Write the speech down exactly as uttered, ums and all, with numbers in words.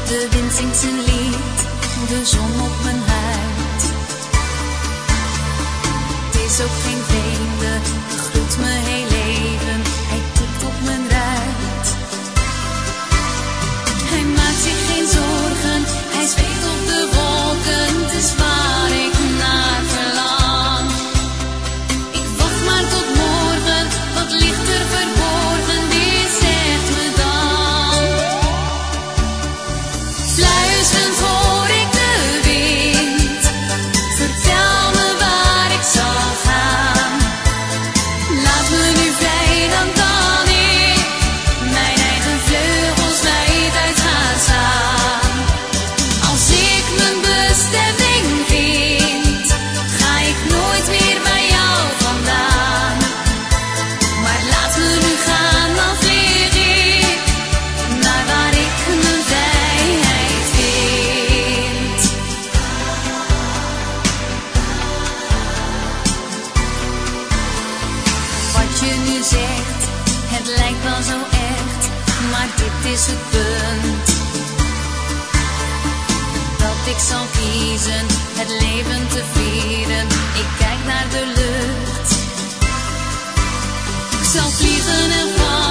De wind zingt zijn lied, de zon op mijn huid. Het is ook geen vreemde, hij groet me heel even, hij tikt op mijn ruit. Hij maakt zich geen zorgen, hij zweeft op de wolken, het is waar ik naar verlang. Ik wacht maar tot morgen, wat ligt er verborgen, wie zegt me dan? Fluisterend hoor ik de wind, vertel me waar ik zal gaan. Laat me nu vrij, dan kan ik mijn eigen vleugels wijd uit gaan staan. Als ik mijn bestemming vind, ga ik nooit meer bij jou vandaan. Maar laat me nu gaan, dan vlieg ik naar waar ik mijn vrijheid vind. Wat je nu zegt, het lijkt wel zo echt, maar dit is het punt. Dat ik zal kiezen, het leven te vieren, ik kijk naar de lucht. Ik zal vliegen en vallen.